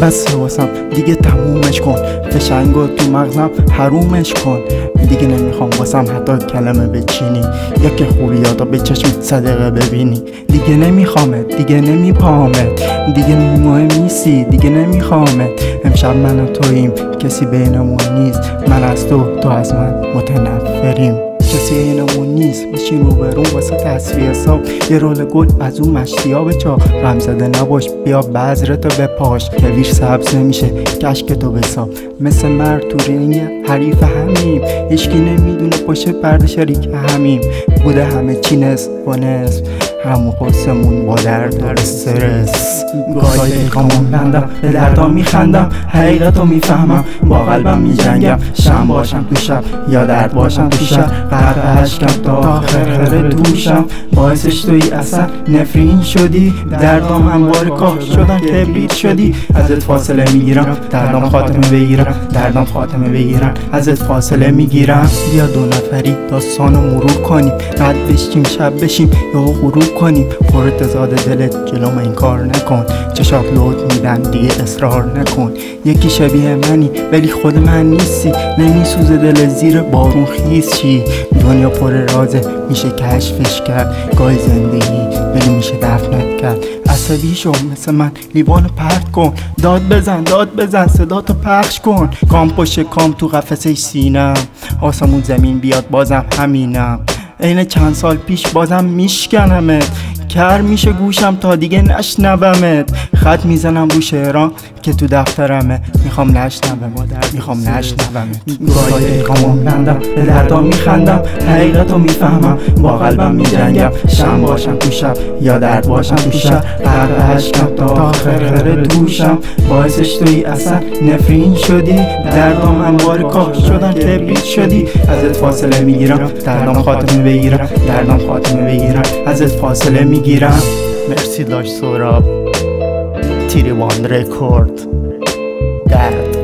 بس واسم دیگه تمومش کن، فشنگو تو مغزم حرومش کن. دیگه نمیخوام واسم حتی کلمه بچینی، یا که خوبیاتا به چشم صدقه ببینی. دیگه نمیخوامت، دیگه نمیپامت، دیگه مهم نیستی، دیگه نمیخوامت. امشب من و توییم، کسی بینمون نیست، من از تو از من متنفریم. کسی اینمون نیست، بشین روبرون واسه تصفیه حساب. یه رول گل از اون مشتیاب چا، غم زده نباش، بیا بذرتو بپاش. کویر سبز نمیشه کشکتو بساب، مثل مرد تو رینگ حریف همیم. هیچکی نمیدونه پشت پرده شریک همیم. بوده همه چی نصف با نصف، همون قرصمون با درد و استرس. گاهی پیکامون بندم، به دردام میخندم، حقیقتو میفهمم، با قلبم میجنگم. شم باشم تو شب یا درد باشم تو شب، غرق اشکم تا خرخره دوشم. باعثش توی اصلا نفرین شدی، دردام همواره کاه شدن کبریت شدی. ازت فاصله میگیرم، دردام خاتمه بگیرم، دردام خاتمه بگیرم، ازت فاصله میگیرم. بیا دو نفری داستانو مرور کنیم، رد بشیم شب بشیم یا غروب کنیم. خورت زاده دلت جلوم این کار نکن، چشات لوت میدن دیگه اصرار نکن. یکی شبیه منی ولی خود من نیستی، نمیسوزه دل زیر بارون خیز چی. دنیا پر رازه میشه کشفش کرد، گاهی زندگی ولی میشه دفنت کرد. عصبی شو مثل من، لیوانو پرت کن، داد بزن صداتو پخش کن. کام پشت کام تو قفسه سینم، آسمون زمین بیاد بازم همینم. عین چند سال پیش بازم میشکنمت، کر میشه گوشم تا دیگه نشنومت. خط میزنم رو شعران که تو دفترمه، میخوام نشنومت. گاهی پیکامون بندم، به دردام میخندم، حقیقتو میفهمم، با قلبم میجنگم. شم باشم تو شب یا درد باشم تو شب، غرق اشکم تا خرخره دوشم. باعثش توی اصلا نفرین شدی، دردام همواره کاه شدن کبریت شدی. ازت فاصله میگیرم، دردام خاتمه بگیرم، دردام خاتمه بگیرم، ازت فاصله میگیرم. مرسی داش سهراب، تیری وان رکورد. درد